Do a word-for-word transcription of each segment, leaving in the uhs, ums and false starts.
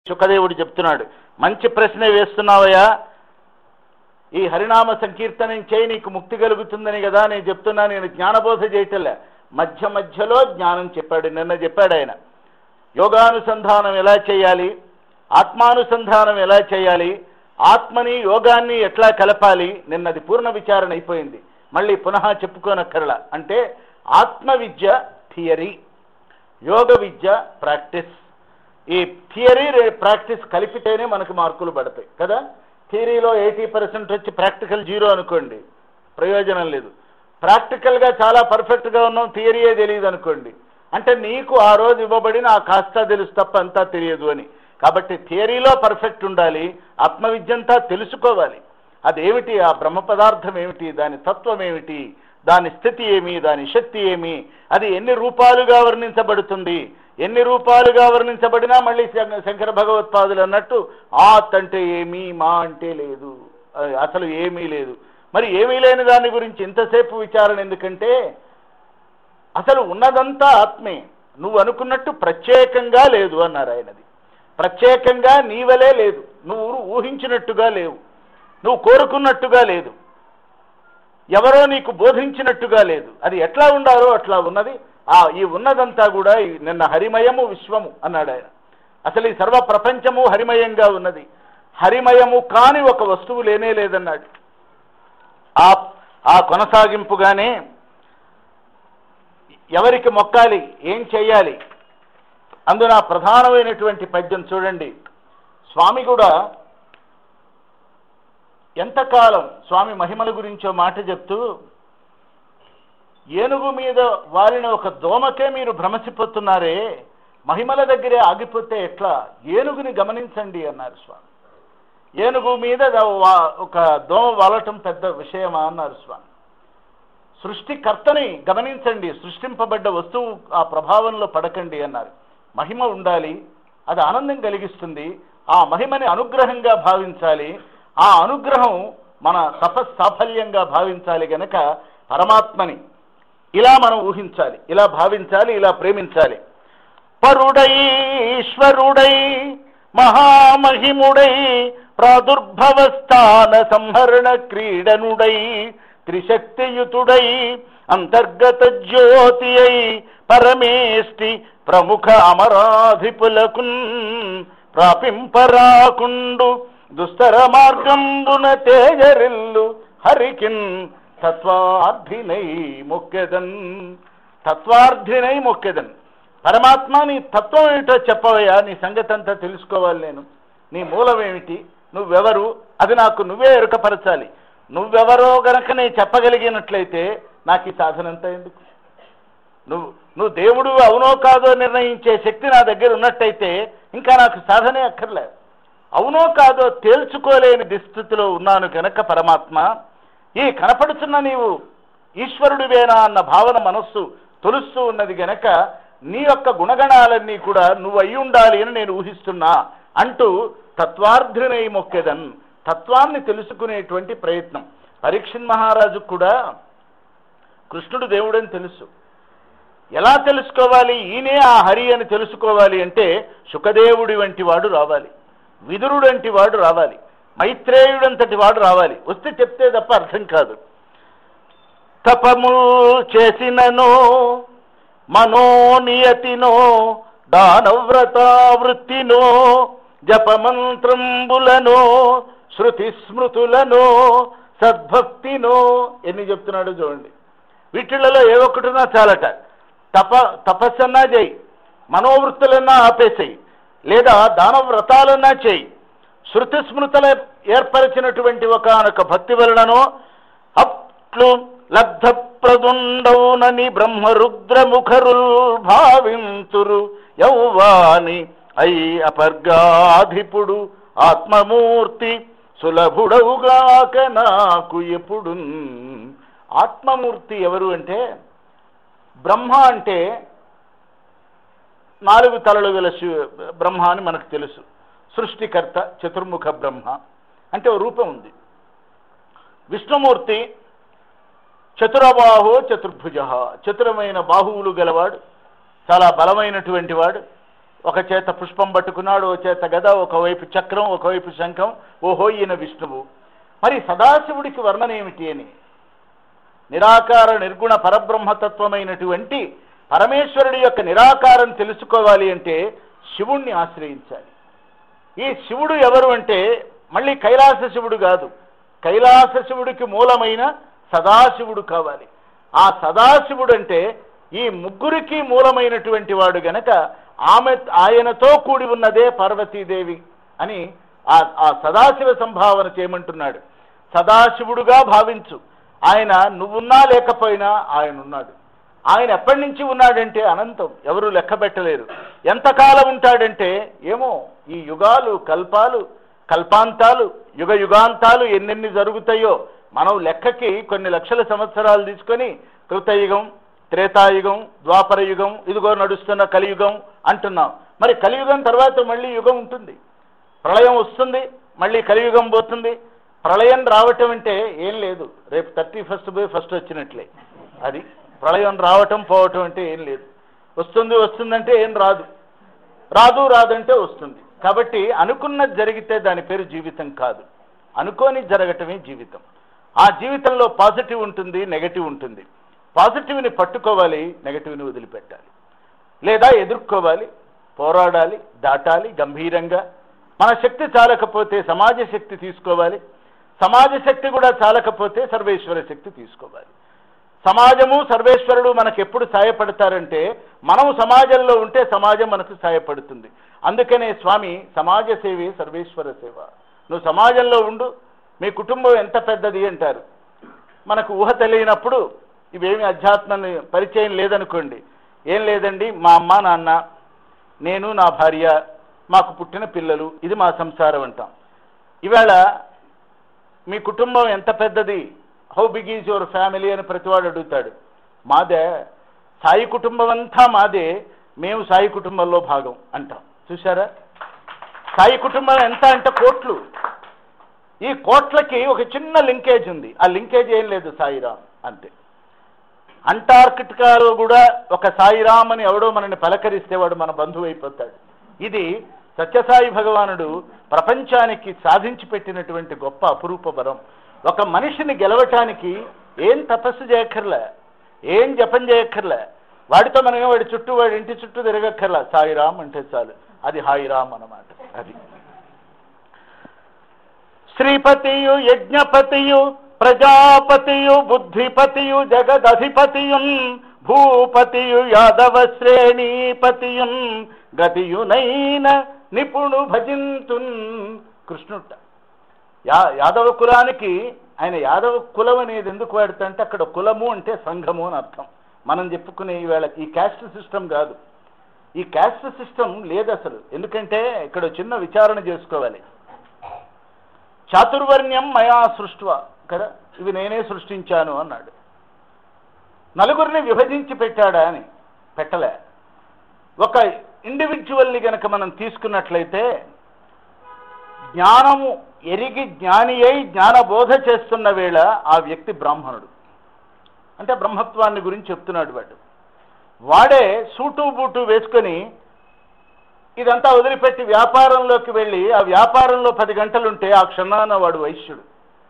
శుకదేవుడు చెప్తున్నాడు, మంచి ప్రశ్న వేస్తున్నావయ్యా, ఈ హరినామ సంకీర్తనం చేయి నీకు ముక్తి కలుగుతుందని కదా నేను చెప్తున్నా. నేను జ్ఞానబోధ చేయటంలే, మధ్య మధ్యలో జ్ఞానం చెప్పాడు. నిన్న చెప్పాడు ఆయన, యోగానుసంధానం ఎలా చేయాలి, ఆత్మానుసంధానం ఎలా చేయాలి, ఆత్మని యోగాన్ని ఎట్లా కలపాలి, నిన్నది పూర్ణ విచారణ అయిపోయింది. మళ్ళీ పునః చెప్పుకోనక్కర్లా. అంటే ఆత్మ విద్య థియరీ, యోగ విద్య ప్రాక్టీస్. ఈ థియరీ ప్రాక్టీస్ కలిపితేనే మనకు మార్కులు పడతాయి కదా. థియరీలో ఎయిటీ పర్సెంట్ వచ్చి ప్రాక్టికల్ జీరో అనుకోండి, ప్రయోజనం లేదు. ప్రాక్టికల్గా చాలా పర్ఫెక్ట్గా ఉన్నాం, థియరీయే తెలియదు అనుకోండి, అంటే నీకు ఆ రోజు ఇవ్వబడిన ఆ కాస్త తెలుసు తప్ప అంతా తెలియదు అని. కాబట్టి థియరీలో పర్ఫెక్ట్ ఉండాలి, ఆత్మవిద్యంతా తెలుసుకోవాలి. అదేమిటి, ఆ బ్రహ్మ పదార్థం ఏమిటి, దాని తత్వం ఏమిటి, దాని స్థితి ఏమి, దాని శక్తి ఏమి, అది ఎన్ని రూపాలుగా వర్ణించబడుతుంది, ఎన్ని రూపాలుగా వర్ణించబడినా మళ్ళీ శంకర భగవత్పాదులు అన్నట్టు ఆత్ అంటే ఏమీ, మా అంటే లేదు, అసలు ఏమీ లేదు. మరి ఏమీ లేని దాని గురించి ఇంతసేపు విచారణ ఎందుకంటే అసలు ఉన్నదంతా ఆత్మే, నువ్వు అనుకున్నట్టు ప్రత్యేకంగా లేదు అన్నారు ఆయనది. ప్రత్యేకంగా నీవలే లేదు, నువ్వు ఊహించినట్టుగా లేవు, నువ్వు కోరుకున్నట్టుగా లేదు, ఎవరో నీకు బోధించినట్టుగా లేదు. అది ఎట్లా ఉండాలో అట్లా ఉన్నది. ఆ ఈ ఉన్నదంతా కూడా నిన్న హరిమయము విశ్వము అన్నాడు ఆయన. అసలు ఈ సర్వ ప్రపంచము హరిమయంగా ఉన్నది, హరిమయము కాని ఒక వస్తువు లేనే లేదన్నాడు. ఆ ఆ కొనసాగింపుగానే ఎవరికి మొక్కాలి, ఏం చెయ్యాలి, అందున ప్రధానమైనటువంటి పద్యం చూడండి. స్వామి కూడా ఎంతకాలం స్వామి మహిమల గురించో మాట చెప్తూ, ఏనుగు మీద వారిన ఒక దోమకే మీరు భ్రమసిపోతున్నారే, మహిమల దగ్గరే ఆగిపోతే ఎట్లా, ఏనుగుని గమనించండి అన్నారు స్వామి. ఏనుగు మీద ఒక దోమ వాలటం పెద్ద విషయమా అన్నారు స్వామి. సృష్టికర్తని గమనించండి, సృష్టింపబడ్డ వస్తువు ఆ ప్రభావంలో పడకండి అన్నారు. మహిమ ఉండాలి, అది ఆనందం కలిగిస్తుంది, ఆ మహిమని అనుగ్రహంగా భావించాలి, ఆ అనుగ్రహం మన తపస్సాఫల్యంగా భావించాలి. గనక పరమాత్మని ఇలా మనం ఊహించాలి, ఇలా భావించాలి, ఇలా ప్రేమించాలి. పరుడై ఈశ్వరుడై మహామహిముడై ప్రాదుర్భవస్థాన సంహరణ క్రీడనుడై త్రిశక్తియుతుడై అంతర్గత జ్యోతి అయి పరమేష్టి ప్రముఖ అమరాధిపులకున్ ప్రాపింపరాకుండు దుస్తర మార్గంబున తేజరిల్లు హరికిన్ తత్వార్థినై మొక్కెదన్. తత్వార్థినై మొక్కెదన్. పరమాత్మ నీ తత్వం ఏమిటో చెప్పవయ్యా, నీ సంగతి అంతా తెలుసుకోవాలి, నేను నీ మూలమేమిటి, నువ్వెవరు, అది నాకు నువ్వే ఎరుకపరచాలి. నువ్వెవరో గనక నేను చెప్పగలిగినట్లయితే నాకు ఈ సాధనంతా ఎందుకు? నువ్వు నువ్వు దేవుడు అవునో కాదో నిర్ణయించే శక్తి నా దగ్గర ఉన్నట్టయితే ఇంకా నాకు సాధనే అక్కర్లేదు. అవునో కాదో తేల్చుకోలేని దుస్థితిలో ఉన్నాను కనుక పరమాత్మ, ఈ కనపడుతున్న నీవు ఈశ్వరుడివేనా అన్న భావన మనస్సు తొలుస్తూ ఉన్నది గనక నీ యొక్క గుణగణాలన్నీ కూడా నువ్వు అయి ఉండాలి అని నేను ఊహిస్తున్నా అంటూ తత్వార్థినై మొక్కెదన్. తత్వాన్ని తెలుసుకునేటువంటి ప్రయత్నం. పరీక్షిత్ మహారాజుకు కూడా కృష్ణుడు దేవుడని తెలుసు. ఎలా తెలుసుకోవాలి, ఈయనే ఆ హరి అని తెలుసుకోవాలి అంటే శుకదేవుడి వంటి వాడు రావాలి, విదురుడు వంటి వాడు రావాలి, మైత్రేయుడంతటి వాడు రావాలి. వస్తే చెప్తే తప్ప అర్థం కాదు. తపముల్ చేసిననో మనోనియతినో దానవ్రతావృత్తినో జపమంత్రంబులనో శృతి స్మృతులనో సద్భక్తినో ఎన్ని చెప్తున్నాడు చూడండి. వీటిలలో ఏ ఒక్కటినా చాలట. తప తపస్సన్నా చేయి, మనోవృత్తులన్నా ఆపేసేయి, లేదా దాన వ్రతాలన్నా చేయి, శృతి స్మృతుల ఏర్పరిచినటువంటి ఒకనొక భక్తి వలననో అట్లు లబ్ధప్రదుండవునని బ్రహ్మరుద్రముఖరుల్ భావింతురు యౌవాని అయి అపర్గాధిపుడు ఆత్మమూర్తి సులభుడవుగాక నాకు ఎప్పుడు. ఆత్మమూర్తి ఎవరు అంటే, బ్రహ్మ అంటే నాలుగు తలలు గల బ్రహ్మ అని మనకు తెలుసు. సృష్టికర్త చతుర్ముఖ బ్రహ్మ అంటే ఓ రూపం ఉంది. విష్ణుమూర్తి చతురబాహో చతుర్భుజ, చతురమైన బాహువులు గలవాడు, చాలా బలమైనటువంటి వాడు. ఒక చేత పుష్పం పట్టుకున్నాడు, ఓ చేత గద, ఒకవైపు చక్రం, ఒకవైపు శంఖం. ఓహో, ఈయన విష్ణువు. మరి సదాశివుడికి వర్ణన ఏమిటి అని, నిరాకార నిర్గుణ పరబ్రహ్మతత్వమైనటువంటి పరమేశ్వరుడి యొక్క నిరాకారం తెలుసుకోవాలి అంటే శివుణ్ణి ఆశ్రయించాలి. ఈ శివుడు ఎవరు అంటే మళ్ళీ కైలాస శివుడు కాదు, కైలాస శివుడికి మూలమైన సదాశివుడు కావాలి. ఆ సదాశివుడు అంటే ఈ ముగ్గురికి మూలమైనటువంటి వాడు గనక ఆమె ఆయనతో కూడి ఉన్నదే పార్వతీదేవి అని ఆ సదాశివ సంభావన చేయమంటున్నాడు. సదాశివుడుగా భావించు. ఆయన నువ్వున్నా లేకపోయినా ఆయన ఉన్నాడు. ఆయన ఎప్పటి నుంచి ఉన్నాడంటే అనంతం, ఎవరు లెక్క పెట్టలేరు. ఎంతకాలం ఉంటాడంటే ఏమో, ఈ యుగాలు, కల్పాలు, కల్పాంతాలు, యుగ యుగాంతాలు ఎన్నెన్ని జరుగుతాయో మనం లెక్కకి కొన్ని లక్షల సంవత్సరాలు తీసుకొని కృతయుగం, త్రేతాయుగం, ద్వాపర యుగం, ఇదిగో నడుస్తున్న కలియుగం అంటున్నాం. మరి కలియుగం తర్వాత మళ్ళీ యుగం ఉంటుంది, ప్రళయం వస్తుంది, మళ్ళీ కలియుగం పోతుంది. ప్రళయం రావటం అంటే ఏం లేదు, రేపు థర్టీ ఫస్ట్ పోయి ఫస్ట్ వచ్చినట్లే. అది ప్రళయం రావటం పోవటం అంటే ఏం లేదు. వస్తుంది వస్తుందంటే ఏం రాదు, రాదు రాదంటే వస్తుంది. కాబట్టి అనుకున్నది జరిగితే దాని పేరు జీవితం కాదు, అనుకోని జరగటమే జీవితం. ఆ జీవితంలో పాజిటివ్ ఉంటుంది, నెగటివ్ ఉంటుంది. పాజిటివ్ని పట్టుకోవాలి, నెగటివ్ని వదిలిపెట్టాలి, లేదా ఎదుర్కోవాలి, పోరాడాలి, దాటాలి గంభీరంగా. మన శక్తి చాలకపోతే సమాజ శక్తి తీసుకోవాలి, సమాజ శక్తి కూడా చాలకపోతే సర్వేశ్వర శక్తి తీసుకోవాలి. సమాజము సర్వేశ్వరుడు మనకు ఎప్పుడు సాయపడతారంటే మనం సమాజంలో ఉంటే సమాజం మనకు సాయపడుతుంది. అందుకనే స్వామి సమాజ సేవే సర్వేశ్వర సేవ. నువ్వు సమాజంలో ఉండు, మీ కుటుంబం ఎంత పెద్దది అంటారు. మనకు ఊహ తెలియనప్పుడు ఇవేమి అధ్యాత్మ పరిచయం లేదనుకోండి, ఏం లేదండి, మా అమ్మ నాన్న, నేను, నా భార్య, మాకు పుట్టిన పిల్లలు, ఇది మా సంసారం అంటాం. ఇవాళ మీ కుటుంబం ఎంత పెద్దది, how big is your family అని ప్రతివాడు అడుగుతాడు. మాదే, సాయి కుటుంబం అంతా మాదే, మేము సాయి కుటుంబంలో భాగం అంటాం. చూసారా, సాయి కుటుంబం ఎంత అంటే కోట్లు. ఈ కోట్లకి ఒక చిన్న లింకేజ్ ఉంది, ఆ లింకేజ్ ఏం లేదు, సాయిరామ్ అంతే. అంటార్కిటికాలో కూడా ఒక సాయిరామ్ అని ఎవడో మనల్ని పలకరిస్తే వాడు మన బంధువు అయిపోతాడు. ఇది సత్యసాయి భగవానుడు ప్రపంచానికి సాధించి పెట్టినటువంటి గొప్ప అపురూప వరం. ఒక మనిషిని గెలవటానికి ఏం తపస్సు చేయక్కర్లే, ఏం జపం చేయక్కర్లే, వాడితో మనం వాడి చుట్టూ, వాడి ఇంటి చుట్టూ తిరగక్కర్లా, సాయిరామ్ అంటే చాలు, అది హాయిరామ్ అన్నమాట. అది శ్రీపతియు, యజ్ఞపతియు, ప్రజాపతియు, బుద్ధిపతియు, జగదధిపతియున్, భూపతియు, యాదవ శ్రేణీపతియున్, గతియునైన నిపుణు భజింతున్. కృష్ణుట యా యాదవ కులానికి ఆయన యాదవ కులం అనేది ఎందుకు వాడుతా అంటే అక్కడ కులము అంటే సంఘము అని అర్థం. మనం చెప్పుకునే ఈవేళ ఈ క్యాస్ట్ సిస్టమ్ కాదు, ఈ క్యాస్ట్ సిస్టమ్ లేదు అసలు. ఎందుకంటే ఇక్కడ చిన్న విచారణ చేసుకోవాలి. చాతుర్వర్ణ్యం మయా సృష్టివ కదా, ఇవి నేనే సృష్టించాను అన్నాడు. నలుగురిని విభజించి పెట్టాడా అని పెట్టలే. ఒక ఇండివిజువల్ని గనక మనం తీసుకున్నట్లయితే జ్ఞానము ఎరిగి జ్ఞాని అయి జ్ఞానబోధ చేస్తున్న వేళ ఆ వ్యక్తి బ్రాహ్మణుడు. అంటే బ్రహ్మత్వాన్ని గురించి చెప్తున్నాడు వాడు. వాడే సూటు బూటు వేసుకొని ఇదంతా వదిలిపెట్టి వ్యాపారంలోకి వెళ్ళి ఆ వ్యాపారంలో పది గంటలుంటే ఆ క్షణాన వాడు వైశ్యుడు.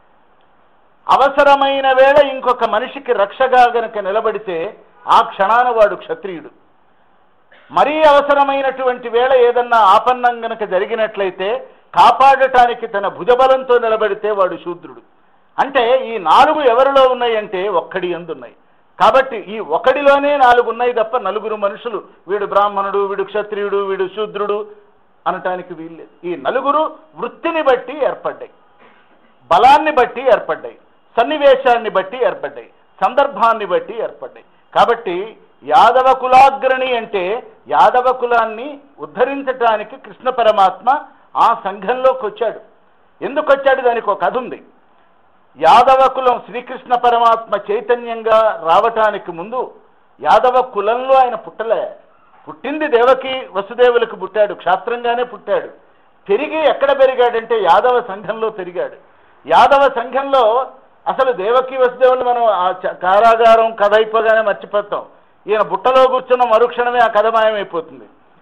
అవసరమైన వేళ ఇంకొక మనిషికి రక్షగా గనక నిలబడితే ఆ క్షణాన వాడు క్షత్రియుడు. మరీ అవసరమైనటువంటి వేళ ఏదన్నా ఆపన్నం గనక జరిగినట్లయితే కాపాడటానికి తన భుజబలంతో నిలబడితే వాడు శూద్రుడు. అంటే ఈ నాలుగు ఎవరిలో ఉన్నాయంటే ఒక్కడి యందున్నాయి. కాబట్టి ఈ ఒకడిలోనే నాలుగు ఉన్నాయి తప్ప నలుగురు మనుషులు వీడు బ్రాహ్మణుడు, వీడు క్షత్రియుడు, వీడు శూద్రుడు అనటానికి వీల్లేదు. ఈ నలుగురు వృత్తిని బట్టి ఏర్పడ్డాయి, బలాన్ని బట్టి ఏర్పడ్డాయి, సన్నివేశాన్ని బట్టి ఏర్పడ్డాయి, సందర్భాన్ని బట్టి ఏర్పడ్డాయి. కాబట్టి యాదవ కులాగ్రణి అంటే యాదవ కులాన్ని ఉద్ధరించటానికి కృష్ణ పరమాత్మ ఆ సంఘంలోకి వచ్చాడు. ఎందుకు వచ్చాడు దానికి ఒక కథ ఉంది. యాదవ కులం శ్రీకృష్ణ పరమాత్మ చైతన్యంగా రావటానికి ముందు యాదవ కులంలో ఆయన పుట్టలే. పుట్టింది దేవకి వసుదేవులకు పుట్టాడు, క్షాత్రంగానే పుట్టాడు. పెరిగి ఎక్కడ పెరిగాడంటే యాదవ సంఘంలో పెరిగాడు. యాదవ సంఘంలో అసలు దేవకి వసుదేవులు మనం ఆ కారాగారం కథ అయిపోగానే మర్చిపోతాం. ఈయన బుట్టలో కూర్చున్న మరుక్షణమే ఆ కథ మాయమైపోతుంది.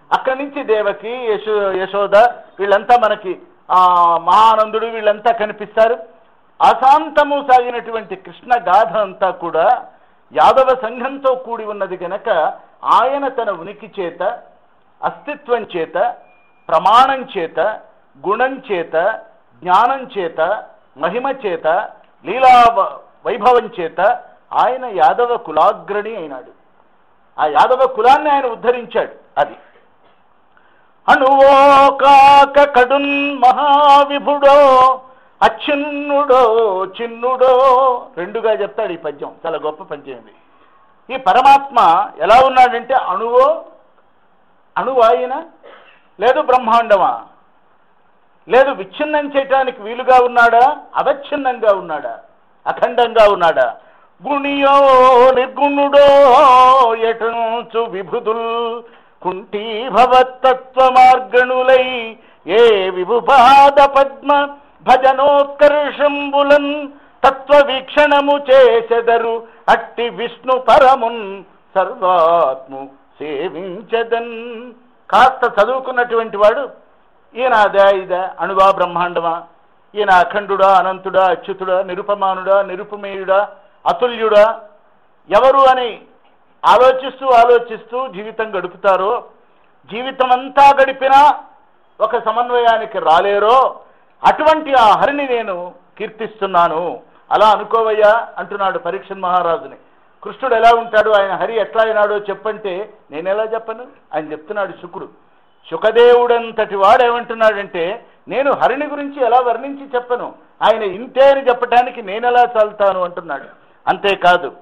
అక్కడి నుంచి దేవకి, యశో యశోద వీళ్ళంతా మనకి ఆ మహానందుడు వీళ్ళంతా కనిపిస్తారు. అశాంతము సాగినటువంటి కృష్ణ గాథ అంతా కూడా యాదవ సంఘంతో కూడి ఉన్నది కనుక ఆయన తన ఉనికి చేత, అస్తిత్వం చేత, ప్రమాణం చేత, గుణం చేత, జ్ఞానం చేత, మహిమ చేత, లీలా వైభవం చేత ఆయన యాదవ కులాగ్రణి అయినాడు. ఆ యాదవ కులాన్ని ఆయన ఉద్ధరించాడు. అది అణువో కాక కడున్ మహావిభుడో అచ్ఛిన్నుడో చిన్నుడో రెండుగా చెప్తాడు ఈ పద్యం. చాలా గొప్ప పద్యం ఇది. ఈ పరమాత్మ ఎలా ఉన్నాడంటే అణువో, అణువు ఆయన, లేదు బ్రహ్మాండమా, లేదు విచ్ఛిన్నం చేయటానికి వీలుగా ఉన్నాడా, అవచ్ఛిన్నంగా ఉన్నాడా, అఖండంగా ఉన్నాడా, గుణియో నిర్గుణుడో ఎటంచు విభుదుల్ కుంఠీభవతత్వ మార్గణులై ఏ విభుపాద పద్మ భజనోత్కర్షంబులన్ తత్వ వీక్షణము చేసెదరు అట్టి విష్ణు పరమున్ సర్వాత్ము సేవించదన్. కాస్త చదువుకున్నటువంటి వాడు ఈయన అదా ఇదా, అణువా బ్రహ్మాండమా, ఈయన అఖండుడా, అనంతుడా, అచ్యుతుడా, నిరుపమానుడా, నిరుపమేయుడా, అతుల్యుడా, ఎవరు అని ఆలోచిస్తూ ఆలోచిస్తూ జీవితం గడుపుతారో, జీవితం అంతా గడిపినా ఒక సమన్వయానికి రాలేరో అటువంటి ఆ హరిని నేను కీర్తిస్తున్నాను. అలా అనుకోవయ్యా అంటున్నాడు పరీక్షణ్ మహారాజుని. కృష్ణుడు ఎలా ఉంటాడు, ఆయన హరి ఎట్లా అయినాడో చెప్పంటే నేను ఎలా చెప్పను ఆయన చెప్తున్నాడు శుకుడు. శుకదేవుడంతటి వాడు ఏమంటున్నాడంటే నేను హరిని గురించి ఎలా వర్ణించి చెప్పను, ఆయన ఇంతే అని చెప్పడానికి నేనెలా చాలుతాను అంటున్నాడు. అంతేకాదు,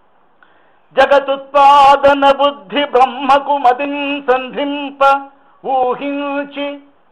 జగతుత్పాదన బుద్ధి బ్రహ్మకు మదిన్ సంధింప ఊహించి,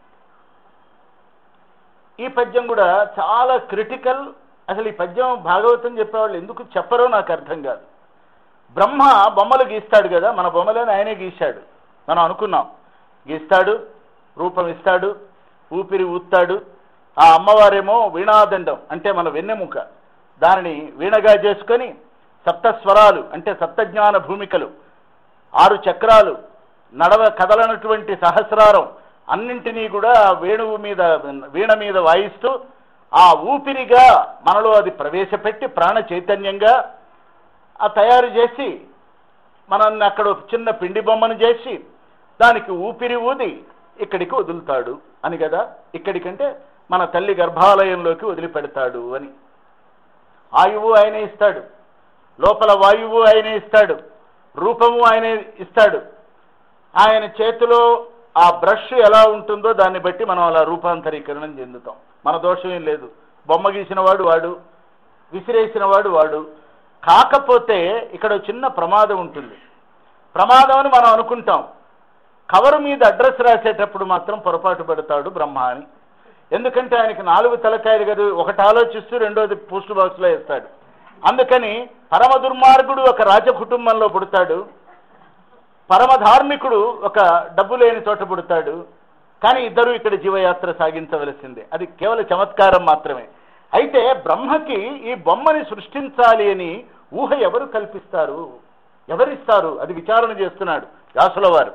ఈ పద్యం కూడా చాలా క్రిటికల్. అసలు ఈ పద్యం భాగవతం చెప్పేవాళ్ళు ఎందుకు చెప్పరో నాకు అర్థం కాదు. బ్రహ్మ బొమ్మలు గీస్తాడు కదా, మన బొమ్మలని ఆయనే గీశాడు. మనం అనుకున్నాం గీస్తాడు, రూపం ఇస్తాడు, ఊపిరి ఊస్తాడు. ఆ అమ్మవారేమో వీణాదండం అంటే మన వెన్నెముక, దానిని వీణగా చేసుకొని సప్తస్వరాలు అంటే సప్తజ్ఞాన భూమికలు, ఆరు చక్రాలు, నడవ కదలనటువంటి సహస్రారం అన్నింటినీ కూడా వేణువు మీద వీణ మీద వాయిస్తూ ఆ ఊపిరిగా మనలో అది ప్రవేశపెట్టి ప్రాణ చైతన్యంగా ఆ తయారు చేసి మనల్ని అక్కడ ఒక చిన్న పిండి బొమ్మను చేసి దానికి ఊపిరి ఊది ఇక్కడికి వదులుతాడు అని కదా. ఇక్కడికంటే మన తల్లి గర్భాలయంలోకి వదిలిపెడతాడు అని. ఆయువు ఆయనే ఇస్తాడు, లోపల వాయువు ఆయనే ఇస్తాడు, రూపము ఆయనే ఇస్తాడు. ఆయన చేతిలో ఆ బ్రష్ ఎలా ఉంటుందో దాన్ని బట్టి మనం అలా రూపాంతరీకరణం చెందుతాం. మన దోషం ఏం లేదు. బొమ్మ గీసిన వాడు వాడు, విసిరేసిన వాడు వాడు. కాకపోతే ఇక్కడ చిన్న ప్రమాదం ఉంటుంది. ప్రమాదం అని మనం అనుకుంటాం. కవరు మీద అడ్రస్ రాసేటప్పుడు మాత్రం పొరపాటు పడతాడు బ్రహ్మ అని. ఎందుకంటే ఆయనకి నాలుగు తలకాయలు కదా, ఒకటి ఆలోచిస్తూ రెండోది పోస్ట్ బాక్స్లో వేస్తాడు. అందుకని పరమ దుర్మార్గుడు ఒక రాజ కుటుంబంలో పుడతాడు, పరమ ధార్మికుడు ఒక డబ్బు లేని చోట పుడతాడు. కానీ ఇద్దరు ఇక్కడ జీవయాత్ర సాగించవలసిందే. అది కేవలం చమత్కారం మాత్రమే. అయితే బ్రహ్మకి ఈ బొమ్మని సృష్టించాలి అని ఊహ ఎవరు కల్పిస్తారు, ఎవరిస్తారు? అది విచారణ చేస్తున్నాడు వ్యాసుల వారు.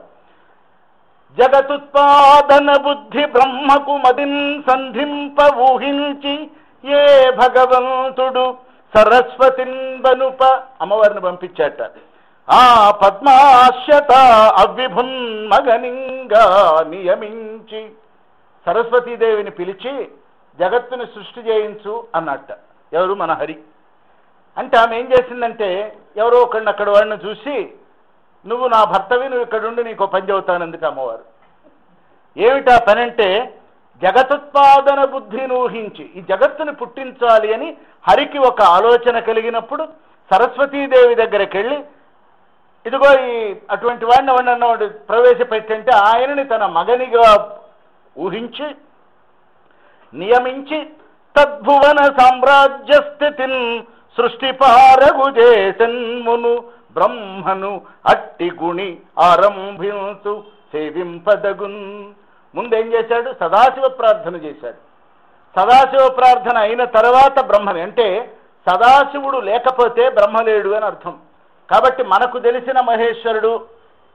జగతుత్పాదన బుద్ధి బ్రహ్మకు మదిన్ సంధింప ఊహించి ఏ భగవంతుడు సరస్వతిన్ బనుప అమ్మవారిని పంపించాట. ఆ పద్మాశ్యత అవ్విభున్ మగనింగా నియమించి సరస్వతీదేవిని పిలిచి జగత్తుని సృష్టి చేయించు అన్నట్ట. ఎవరు? మన హరి. అంటే ఆమె ఏం చేసిందంటే ఎవరో ఒకడిని అక్కడ వాడిని చూసి నువ్వు నా భర్తవి, నువ్వు ఇక్కడుండి నీకు పని చెబుతానందుకు అమ్మవారు. ఏమిటా పని అంటే జగతుత్పాదన బుద్ధిని ఊహించి ఈ జగత్తుని పుట్టించాలి అని హరికి ఒక ఆలోచన కలిగినప్పుడు సరస్వతీదేవి దగ్గరికి వెళ్ళి ఇదిగో ఈ అటువంటి వాడిని వాడిని ప్రవేశపెట్టంటే ఆయనని తన మగనిగా ఊహించి నియమించి తద్భువన సామ్రాజ్య స్థితిన్ సృష్టిపారగు చేసన్మును బ్రహ్మను అట్టి గుణి ఆరంభించు సేవింపదగున్. ముందేం చేశాడు? సదాశివ ప్రార్థన చేశాడు. సదాశివ ప్రార్థన అయిన తర్వాత బ్రహ్మని, అంటే సదాశివుడు లేకపోతే బ్రహ్మ లేడు అని అర్థం. కాబట్టి మనకు తెలిసిన మహేశ్వరుడు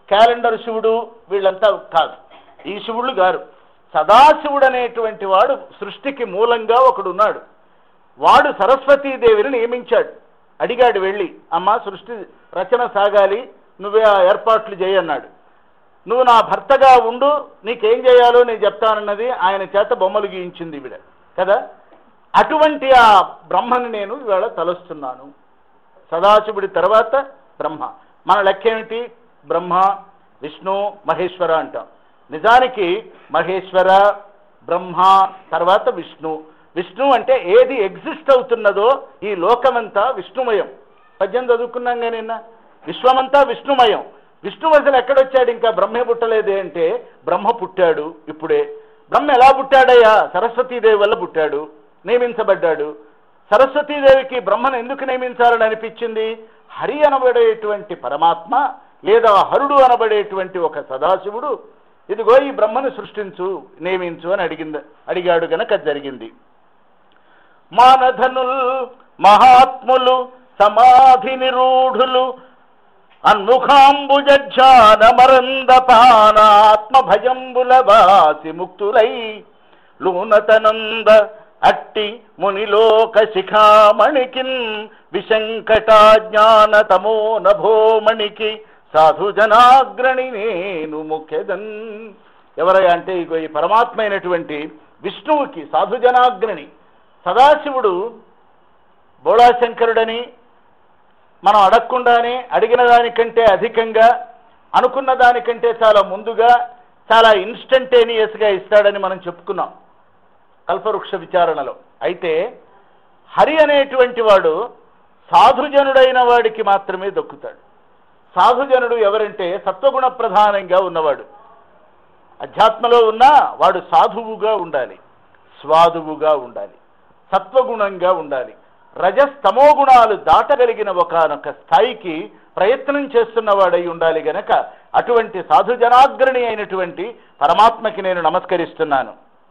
క్యాలెండర్ శివుడు వీళ్ళంతా కాదు, ఈ శివుళ్ళు గారు. సదాశివుడు అనేటువంటి వాడు సృష్టికి మూలంగా ఒకడు ఉన్నాడు. వాడు సరస్వతీదేవిని నియమించాడు. అడిగాడు వెళ్ళి, అమ్మ సృష్టి రచన సాగాలి, నువ్వే ఆ ఏర్పాట్లు చేయన్నాడు. నువ్వు నా భర్తగా ఉండు, నీకేం చేయాలో నేను చెప్తానన్నది ఆయన చేత బొమ్మలు గీయించింది ఈవిడ కదా. అటువంటి ఆ బ్రహ్మని నేను ఇవాళ తలుస్తున్నాను. సదాశివుడి తర్వాత బ్రహ్మ. మన లెక్కేమిటి? బ్రహ్మ, విష్ణు, మహేశ్వర అంటాం. నిజానికి మహేశ్వర, బ్రహ్మ తర్వాత విష్ణు. విష్ణు అంటే ఏది ఎగ్జిస్ట్ అవుతున్నదో ఈ లోకమంతా విష్ణుమయం. పద్యం చదువుకున్నాం కానీ నిన్న, విశ్వమంతా విష్ణుమయం. విష్ణు అసలు ఎక్కడొచ్చాడు? ఇంకా బ్రహ్మే పుట్టలేదే అంటే బ్రహ్మ పుట్టాడు ఇప్పుడే. బ్రహ్మ ఎలా పుట్టాడయ్యా? సరస్వతీదేవి వల్ల పుట్టాడు, నియమించబడ్డాడు. సరస్వతీదేవికి బ్రహ్మను ఎందుకు నియమించాలని అనిపించింది? హరి అనబడేటువంటి పరమాత్మ లేదా హరుడు అనబడేటువంటి ఒక సదాశివుడు ఇదిగో ఈ బ్రహ్మను సృష్టించు, నియమించు అని అడిగింది అడిగాడు గనక జరిగింది. మానధనుల్ మహాత్ములు సమాధి నిరూఢులు అన్ముఖాంబుజాన మరందపానాత్మ భయంబుల వాసి ముక్తులై లూనతనంద అట్టి మునిలోక శిఖామణికిన్ విశంకటాజ్ఞాన తమో నభోమణికి సాధు జనాగ్రణి నేను ముఖ్యదన్. ఎవరయ్యా అంటే ఇగో ఈ పరమాత్మ అయినటువంటి విష్ణువుకి సాధు జనాగ్రణి. సదాశివుడు బోళాశంకరుడని మనం అడగకుండానే అడిగిన దానికంటే అధికంగా, అనుకున్న దానికంటే చాలా ముందుగా, చాలా ఇన్స్టంటేనియస్గా ఇస్తాడని మనం చెప్పుకున్నాం కల్పవృక్ష విచారణలో. అయితే హరి అనేటువంటి వాడు సాధుజనుడైన వాడికి మాత్రమే దక్కుతాడు. సాధుజనుడు ఎవరంటే సత్వగుణ ప్రధానంగా ఉన్నవాడు. అధ్యాత్మలో ఉన్నా వాడు సాధువుగా ఉండాలి, స్వాదువుగా ఉండాలి, సత్వగుణంగా ఉండాలి. రజస్తమో గుణాలు దాటగలిగిన ఒకనొక స్థాయికి ప్రయత్నం చేస్తున్నవాడై ఉండాలి గనక అటువంటి సాధుజనాగ్రణి అయినటువంటి పరమాత్మకి నేను నమస్కరిస్తున్నాను.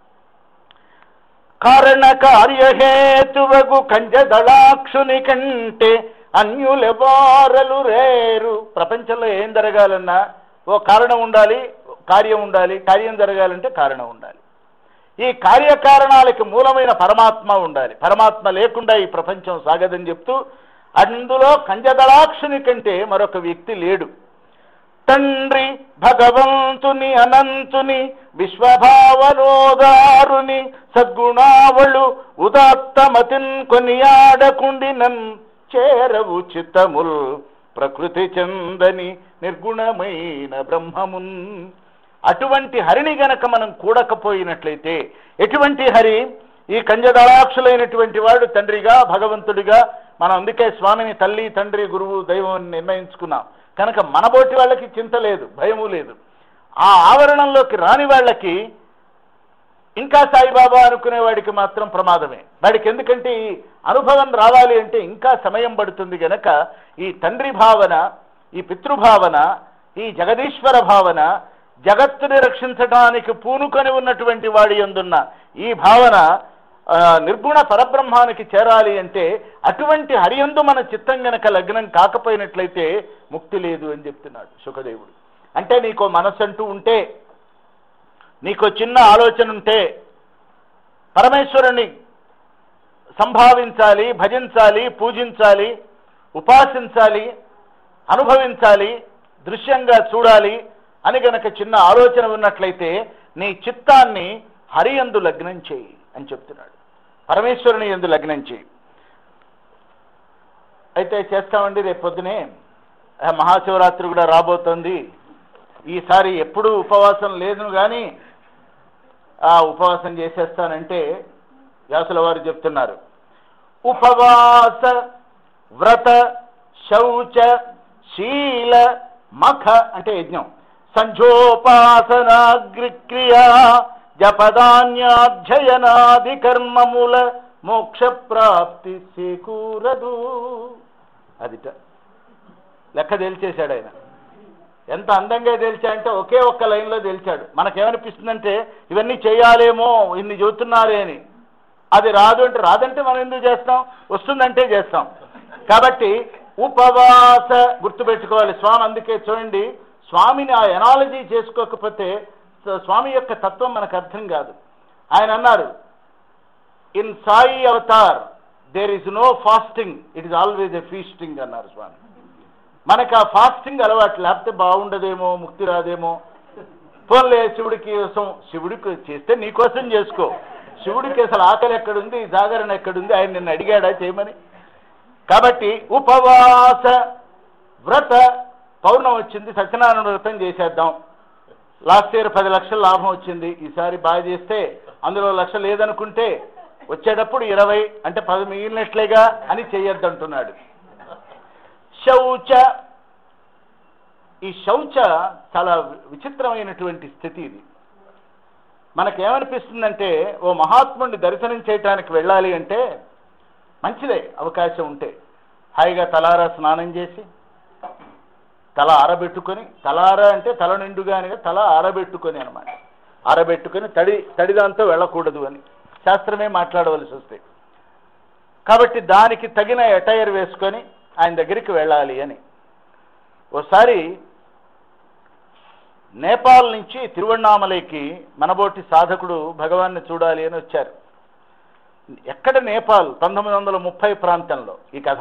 కారణ కార్యహేతువగు కంజదళాక్షుని కంటే అన్యులెవారలు రేరు. ప్రపంచంలో ఏం జరగాలన్నా ఓ కారణం ఉండాలి, కార్యం ఉండాలి. కార్యం జరగాలంటే కారణం ఉండాలి. ఈ కార్యకారణాలకి మూలమైన పరమాత్మ ఉండాలి. పరమాత్మ లేకుండా ఈ ప్రపంచం సాగదని చెప్తూ అందులో కంజదళాక్షుని కంటే మరొక వ్యక్తి లేడు. తండ్రి భగవంతుని అనంతుని విశ్వభావనోదారుని సద్గుణావళు ఉదాత్తమతిన్ కొనియాడకుండి నన్ చేరవు చిత్తముల్ ప్రకృతి చందని నిర్గుణమైన బ్రహ్మమున్. అటువంటి హరిని గనక మనం కూడకపోయినట్లయితే, ఎటువంటి హరి? ఈ కంజదళాక్షులైనటువంటి వాడు తండ్రిగా, భగవంతుడిగా. మనం అందుకే స్వామిని తల్లి, తండ్రి, గురువు, దైవం నిర్ణయించుకున్నాం కనుక మనబోటి వాళ్ళకి చింత లేదు, భయము లేదు. ఆ ఆవరణంలోకి రాని వాళ్ళకి, ఇంకా సాయిబాబా అనుకునే వాడికి మాత్రం ప్రమాదమే. వాడికి ఎందుకంటే ఈ అనుభవం రావాలి అంటే ఇంకా సమయం పడుతుంది గనక ఈ తండ్రి భావన, ఈ పితృభావన, ఈ జగదీశ్వర భావన, జగత్తుని రక్షించడానికి పూనుకొని ఉన్నటువంటి వాడి యందున్న ఈ భావన నిర్గుణ పరబ్రహ్మానికి చేరాలి అంటే అటువంటి హరియందు మన చిత్తం గనక లగ్నం కాకపోయినట్లయితే ముక్తి లేదు అని చెప్తున్నాడు శుకదేవుడు. అంటే నీకో మనస్సంటూ ఉంటే, నీకో చిన్న ఆలోచన ఉంటే పరమేశ్వరుని సంభావించాలి, భజించాలి, పూజించాలి, ఉపాసించాలి, అనుభవించాలి, దృశ్యంగా చూడాలి అని గనక చిన్న ఆలోచన ఉన్నట్లయితే నీ చిత్తాన్ని హరి యందు లగ్నం చేయి అని చెప్తున్నాడు. పరమేశ్వరుని యందు లగ్నం చేయి. అయితే చేస్తామండి రేపు పొద్దునే మహాశివరాత్రి కూడా రాబోతోంది. ఈసారి ఎప్పుడు ఉపవాసం లేదు కానీ ఆ ఉపవాసం చేసేస్తానంటే వ్యాసుల వారు చెప్తున్నారు, ఉపవాస వ్రత శౌచ శీల మఖ అంటే యజ్ఞం, సంధ్యోపాసనాగ్రిక్రియా జపదాన్యాధ్యయనాది కర్మముల మోక్ష ప్రాప్తి చేకూరదు. అదిట లెక్క తేల్చేశాడు ఆయన. ఎంత అందంగా తేల్చాడంటే ఒకే ఒక్క లైన్లో తేల్చాడు. మనకేమనిపిస్తుందంటే ఇవన్నీ చేయాలేమో, ఇన్ని చెబుతున్నారే అని. అది రాదు అంటే రాదంటే మనం ఎందుకు చేస్తాం, వస్తుందంటే చేస్తాం. కాబట్టి ఉపవాస గుర్తుపెట్టుకోవాలి. స్వామి అందుకే చూడండి స్వామిని ఆ ఎనాలజీ చేసుకోకపోతే స్వామి యొక్క తత్వం మనకు అర్థం కాదు. ఆయన అన్నారు, in Sai avatar there is no fasting, it is always a feasting అన్నారు స్వామి. మనకు ఆ ఫాస్టింగ్ అలవాటు లేకపోతే బాగుండదేమో, ముక్తి రాదేమో. పోన్లే శివుడికి కోసం, శివుడికి చేస్తే నీకోసం చేసుకో. శివుడికి అసలు ఆకలి ఎక్కడుంది, జాగరణ ఎక్కడుంది, ఆయన నిన్ను అడిగాడా చేయమని? కాబట్టి ఉపవాస వ్రత పౌర్ణం వచ్చింది, సత్యనారాయణ వ్రతం చేసేద్దాం. లాస్ట్ ఇయర్ పది లక్షల లాభం వచ్చింది, ఈసారి బాగా చేస్తే అందులో లక్ష లేదనుకుంటే వచ్చేటప్పుడు ఇరవై అంటే పది మిగిలినట్లేగా అని చేయొద్దంటున్నాడు. శౌచ, ఈ శౌచ చాలా విచిత్రమైనటువంటి స్థితి. ఇది మనకేమనిపిస్తుందంటే, ఓ మహాత్ముడిని దర్శనం చేయటానికి వెళ్ళాలి అంటే మంచిదే, అవకాశం ఉంటే హాయిగా తలారా స్నానం చేసి తల ఆరబెట్టుకొని, తలారా అంటే తల నిండుగానే తల ఆరబెట్టుకొని అనమాట, ఆరబెట్టుకొని తడి తడిదాంతో వెళ్ళకూడదు అని శాస్త్రమే మాట్లాడవలసి వస్తే, కాబట్టి దానికి తగిన ఎటైర్ వేసుకొని ఆయన దగ్గరికి వెళ్ళాలి అని. ఓసారి నేపాల్ నుంచి తిరువణ్ణామలైకి మనబోటి సాధకుడు భగవాన్ని చూడాలి అని వచ్చారు. ఎక్కడ నేపాల్, పంతొమ్మిది వందల ముప్పై ప్రాంతంలో ఈ కథ.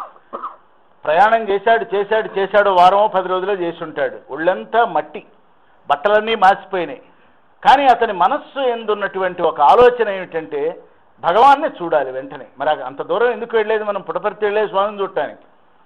ప్రయాణం చేశాడు చేశాడు చేశాడు వారమో పది రోజులో చేసి ఉంటాడు. ఒళ్ళంతా మట్టి, బట్టలన్నీ మాసిపోయినాయి. కానీ అతని మనస్సు ఎందున్నటువంటి ఒక ఆలోచన ఏమిటంటే భగవాన్ని చూడాలి వెంటనే. మరి అంత దూరం ఎందుకు వెళ్ళేది మనం? పుట్టపర్తి వెళ్ళేది స్వామిని చూడటానికి.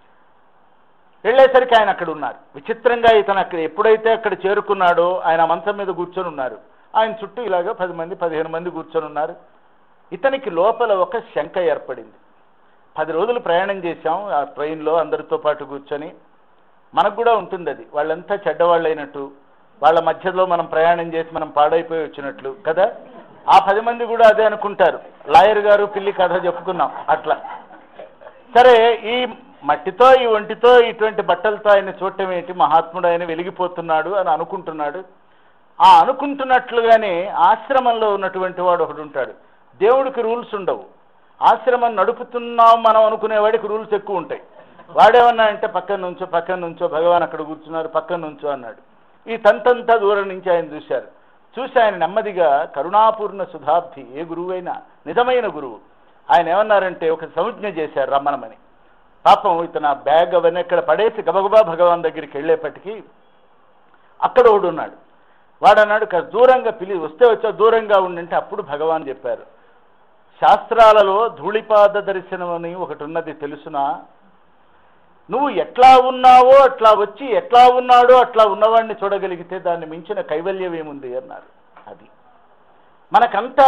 వెళ్ళేసరికి ఆయన అక్కడ ఉన్నారు. విచిత్రంగా ఇతను అక్కడ ఎప్పుడైతే అక్కడ చేరుకున్నాడో ఆయన మంచం మీద కూర్చొని ఉన్నారు. ఆయన చుట్టూ ఇలాగా పది మంది పదిహేను మంది కూర్చొని ఉన్నారు. ఇతనికి లోపల ఒక శంక ఏర్పడింది. పది రోజులు ప్రయాణం చేశాం ఆ ట్రైన్లో అందరితో పాటు కూర్చొని. మనకు కూడా ఉంటుంది అది, వాళ్ళంతా చెడ్డవాళ్ళు అయినట్టు, వాళ్ళ మధ్యలో మనం ప్రయాణం చేసి మనం పాడైపోయి వచ్చినట్లు కదా. ఆ పది మంది కూడా అదే అనుకుంటారు. లాయర్ గారు పిల్లి కథ చెప్పుకున్నాం అట్లా. సరే, ఈ మట్టితో ఈ ఒంటితో ఇటువంటి బట్టలతో ఆయన చూడటం ఏంటి, మహాత్ముడు ఆయన వెలిగిపోతున్నాడు అని అనుకుంటున్నాడు. ఆ అనుకుంటున్నట్లుగానే ఆశ్రమంలో ఉన్నటువంటి వాడు ఒకడు ఉంటాడు. దేవుడికి రూల్స్ ఉండవు, ఆశ్రమం నడుపుతున్నాం మనం అనుకునేవాడికి రూల్స్ ఎక్కువ ఉంటాయి. వాడేమన్నా అంటే పక్కన నుంచో పక్కన నుంచో భగవాన్ అక్కడ కూర్చున్నారు పక్కన నుంచో అన్నాడు. ఈ తంతంతా దూరం నుంచి ఆయన చూశారు. చూసి ఆయన నెమ్మదిగా కరుణాపూర్ణ సుధాబ్ది, ఏ గురువైనా నిజమైన గురువు, ఆయన ఏమన్నారంటే ఒక సంజ్ఞ చేశారు రమ్మనమని. పాపం ఇతను ఆ బ్యాగ్ అవన్నీ ఇక్కడ పడేసి గబగబా భగవాన్ దగ్గరికి వెళ్ళేపటికి అక్కడ ఒకడు ఉన్నాడు. వాడు అన్నాడు, దూరంగా పిలి వస్తే వచ్చా దూరంగా ఉండంటే అప్పుడు భగవాన్ చెప్పారు, శాస్త్రాలలో ధూళిపాద దర్శనం అని ఒకటి ఉన్నది తెలుసునా? నువ్వు ఎట్లా ఉన్నావో అట్లా వచ్చి ఎట్లా ఉన్నాడో అట్లా ఉన్నవాడిని చూడగలిగితే దాన్ని మించిన కైవల్యం ఏముంది అన్నారు. అది మనకంతా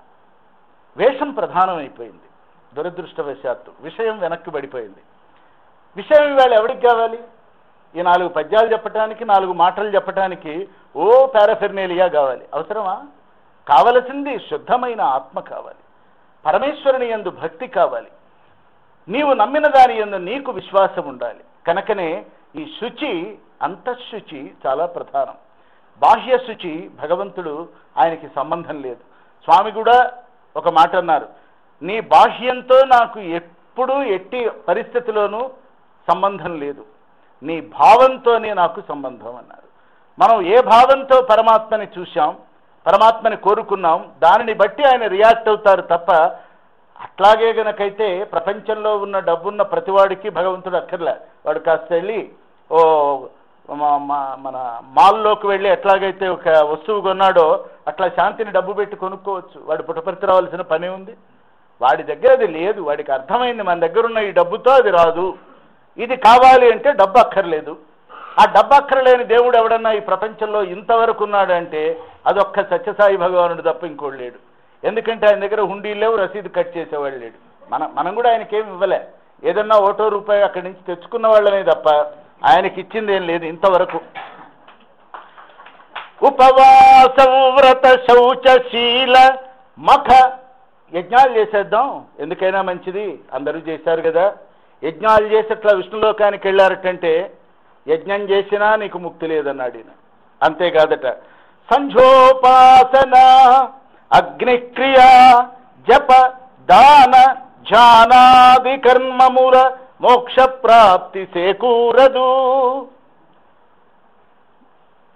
వేషం ప్రధానం అయిపోయింది. దురదృష్టవశాత్తు విషయం వెనక్కి పడిపోయింది. విషయం ఇవాళ ఎవరికి కావాలి? ఈ నాలుగు పద్యాలు చెప్పటానికి, నాలుగు మాటలు చెప్పటానికి ఓ పారాఫెర్నేలియా కావాలి. అవసరమా? కావలసింది శుద్ధమైన ఆత్మ కావాలి, పరమేశ్వరుని యందు భక్తి కావాలి, నీవు నమ్మిన దాని యందు నీకు విశ్వాసం ఉండాలి. కనుకనే ఈ శుచి, అంతఃశుచి చాలా ప్రధానం. బాహ్య శుచి భగవంతుడు ఆయనకి సంబంధం లేదు. స్వామి కూడా ఒక మాట అన్నారు, నీ బాహ్యంతో నాకు ఎప్పుడూ ఎట్టి పరిస్థితిలోనూ సంబంధం లేదు, నీ భావంతోనే నాకు సంబంధం అన్నారు. మనం ఏ భావంతో పరమాత్మని చూశాం, పరమాత్మని కోరుకున్నాం, దానిని బట్టి ఆయన రియాక్ట్ అవుతారు తప్ప, అట్లాగే గనకైతే ప్రపంచంలో ఉన్న డబ్బున్న ప్రతివాడికి భగవంతుడు అక్కర్లే. వాడు కాస్త వెళ్ళి ఓ మన మాల్లోకి వెళ్ళి ఎట్లాగైతే ఒక వస్తువు కొన్నాడో అట్లా శాంతిని డబ్బు పెట్టి కొనుక్కోవచ్చు. వాడు పుట్టపర్తి రావాల్సిన పని ఉంది. వాడి దగ్గర అది లేదు. వాడికి అర్థమైంది మన దగ్గర ఉన్న ఈ డబ్బుతో అది రాదు, ఇది కావాలి అంటే డబ్బు అక్కర్లేదు. ఆ డబ్బు అక్కర్లేని దేవుడు ఎవడన్నా ఈ ప్రపంచంలో ఇంతవరకు ఉన్నాడంటే అదొక్క సత్యసాయి భగవానుడు తప్ప ఇంకోడు లేడు. ఎందుకంటే ఆయన దగ్గర హుండీలు లేవు, రసీదు కట్ చేసేవాళ్ళు లేడు. మన మనం కూడా ఆయనకేమి ఇవ్వలే, ఏదన్నా ఓటో రూపాయి అక్కడి నుంచి తెచ్చుకున్న వాళ్ళనే తప్ప ఆయనకి ఇచ్చింది ఏం లేదు ఇంతవరకు. ఉపవాసం వ్రత శౌచశీల మఖ, యజ్ఞాలు చేసేద్దాం, ఎందుకైనా మంచిది, అందరూ చేశారు కదా. యజ్ఞాలు చేసి అట్లా విష్ణులోకానికి వెళ్ళారటంటే యజ్ఞం చేసినా నీకు ముక్తి లేదన్నాడు ఈయన. అంతేకాదట, సంధ్యోపాసన అగ్నిక్రియ జప దాన ధ్యానాది కర్మముల మోక్ష ప్రాప్తి సేకూరదు.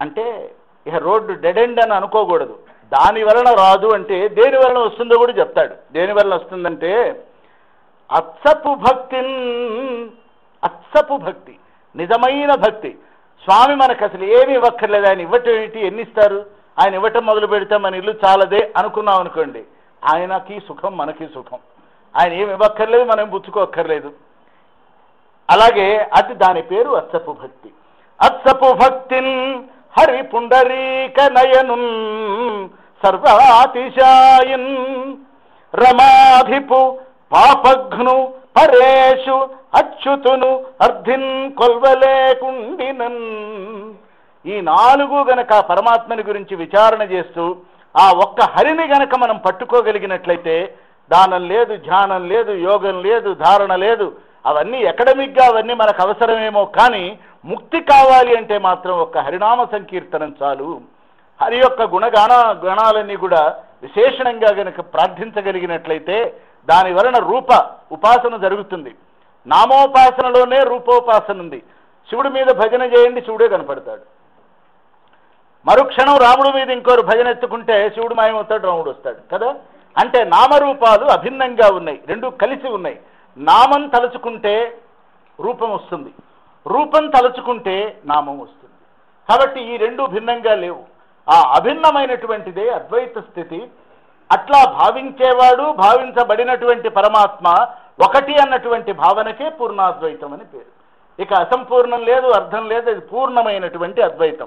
అంటే ఇక రోడ్డు డెడ్ ఎండ్ అని అనుకోకూడదు. దాని వలన రాదు అంటే దేని వలన వస్తుందో కూడా చెప్తాడు. దేని వలన వస్తుందంటే అత్సపు భక్తి, అత్సపు భక్తి, నిజమైన భక్తి. స్వామి మనకు అసలు ఏమి ఇవ్వక్కర్లేదు, ఆయన ఇవ్వటం ఏంటి, ఎన్ని ఇస్తారు, ఆయన ఇవ్వటం మొదలు పెడితే మన ఇల్లు చాలదే అనుకున్నాం అనుకోండి, ఆయనకి సుఖం మనకి సుఖం. ఆయన ఏమి ఇవ్వక్కర్లేదు, మనం పుచ్చుకోక్కర్లేదు. అలాగే అది దాని పేరు అత్సపు భక్తి. అత్సపు భక్తిన్ హరి పుండరీక నయనున్ సర్వాతిశాయిన్ రమాధిపు పాపఘ్ను పరేషు అచ్యుతును అర్ధిన్ కొల్వలేకుండినన్. ఈ నాలుగు గనక పరమాత్మని గురించి విచారణ చేస్తూ ఆ ఒక్క హరిని గనక మనం పట్టుకోగలిగినట్లయితే దానం లేదు, ధ్యానం లేదు, యోగం లేదు, ధారణ లేదు, అవన్నీ అకాడమిక్గా అవన్నీ మనకు అవసరమేమో, కానీ ముక్తి కావాలి అంటే మాత్రం ఒక్క హరినామ సంకీర్తనం చాలు. హరి యొక్క గుణగాన గణాలన్నీ కూడా విశేషణంగా గనక ప్రార్థించగలిగినట్లయితే దాని వలన రూప ఉపాసన జరుగుతుంది. నామోపాసనలోనే రూపోపాసన ఉంది. శివుడి మీద భజన చేయండి, శివుడే కనపడతాడు. మరుక్షణం రాముడి మీద ఇంకోరు భజన ఎత్తుకుంటే శివుడు మాయమవుతాడు, రాముడు వస్తాడు కదా. అంటే నామరూపాలు అభిన్నంగా ఉన్నాయి, రెండు కలిసి ఉన్నాయి. నామం తలుచుకుంటే రూపం వస్తుంది, రూపం తలుచుకుంటే నామం వస్తుంది. కాబట్టి ఈ రెండు భిన్నంగా లేవు. ఆ అభిన్నమైనటువంటిదే అద్వైత స్థితి. అట్లా భావించేవాడు, భావించబడినటువంటి పరమాత్మ ఒకటి అన్నటువంటి భావనకే పూర్ణాద్వైతం అని పేరు. ఇక అసంపూర్ణం లేదు, అర్థం లేదు, అది పూర్ణమైనటువంటి అద్వైతం.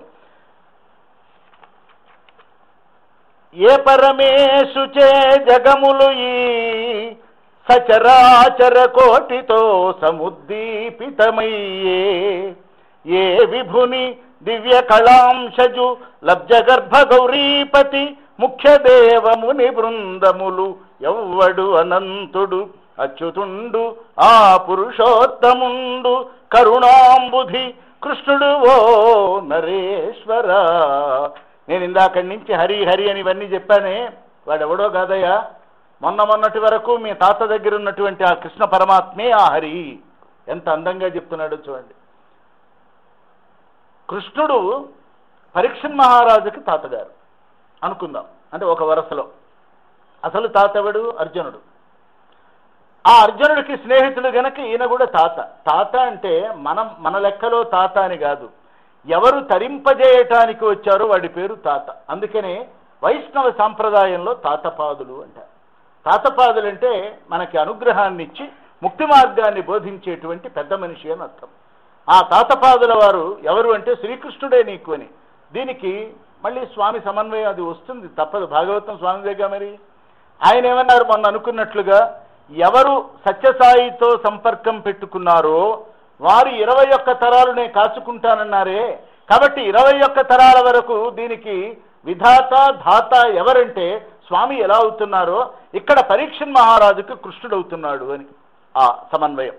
ఏ పరమేశు చే జగములు ఈ సచరాచర కోటితో సముద్దీపితమయ్యే, ఏ విభుని దివ్య కళాంశజు లబ్జ గర్భ గౌరీపతి ముఖ్య దేవముని బృందములు ఎవ్వడు అనంతుడు అచ్యుతుండు ఆ పురుషోత్తముండు కరుణాంబుధి కృష్ణుడు ఓ నరేశ్వర. నేను ఇందాకడి నుంచి హరి హరి అని ఇవన్నీ చెప్పానే, వాడెవడో కాదయ్యా, మొన్న మొన్నటి వరకు మీ తాత దగ్గర ఉన్నటువంటి ఆ కృష్ణ పరమాత్మే ఆ హరి. ఎంత అందంగా చెప్తున్నాడో చూడండి. కృష్ణుడు పరీక్షణ్ మహారాజుకి తాతగారు అనుకుందాం, అంటే ఒక వరసలో. అసలు తాత ఎవడు? అర్జునుడు. ఆ అర్జునుడికి స్నేహితుడు గనక ఈయన కూడా తాత. తాత అంటే మనం మన లెక్కలో తాత అని కాదు, ఎవరు తరింపజేయటానికి వచ్చారో వాడి పేరు తాత. అందుకనే వైష్ణవ సాంప్రదాయంలో తాతపాదులు అంటారు. తాతపాదులు అంటే మనకి అనుగ్రహాన్ని ఇచ్చి ముక్తి మార్గాన్ని బోధించేటువంటి పెద్ద మనిషి అని అర్థం. ఆ తాతపాదుల వారు ఎవరు అంటే శ్రీకృష్ణుడే నీకు అని. దీనికి మళ్ళీ స్వామి సమన్వయం అది వస్తుంది, తప్పదు. భాగవతం స్వామిదేగా మరి. ఆయన ఏమన్నారు మొన్న అనుకున్నట్లుగా, ఎవరు సత్యసాయితో సంపర్కం పెట్టుకున్నారో వారు ఇరవై ఒక్క తరాలు నేను కాచుకుంటానన్నారే. కాబట్టి ఇరవై ఒక్క తరాల వరకు దీనికి విధాత ధాత ఎవరంటే స్వామి ఎలా అవుతున్నారో ఇక్కడ పరీక్షణ్ మహారాజుకు కృష్ణుడు అవుతున్నాడు అని ఆ సమన్వయం.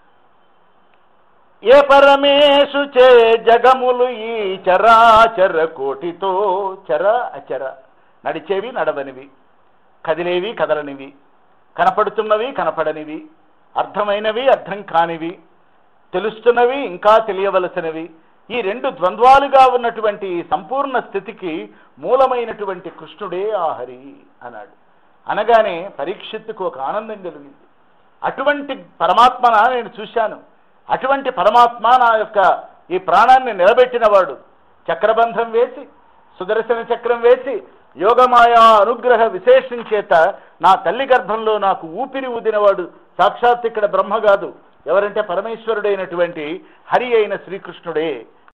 ఏ పరమేశు చే జగములు ఈ చరాచర కోటితో, చర అచర, నడిచేవి నడవనివి, కదిలేవి కదలనివి, కనపడుతున్నవి కనపడనివి, అర్థమైనవి అర్థం కానివి, తెలుస్తున్నవి ఇంకా తెలియవలసినవి, ఈ రెండు ద్వంద్వాలుగా ఉన్నటువంటి సంపూర్ణ స్థితికి మూలమైనటువంటి కృష్ణుడే ఆ హరి అన్నాడు. అనగానే పరీక్షిత్తుకు ఒక ఆనందం కలిగింది. అటువంటి పరమాత్మన నేను చూశాను, అటువంటి పరమాత్మ నా యొక్క ఈ ప్రాణాన్ని నిలబెట్టినవాడు, చక్రబంధం వేసి సుదర్శన చక్రం వేసి యోగమాయా అనుగ్రహ విశేషం చేత నా తల్లి గర్భంలో నాకు ఊపిరి ఊదినవాడు సాక్షాత్ ఇక్కడ బ్రహ్మ కాదు, ఎవరంటే పరమేశ్వరుడైనటువంటి హరి అయిన శ్రీకృష్ణుడే.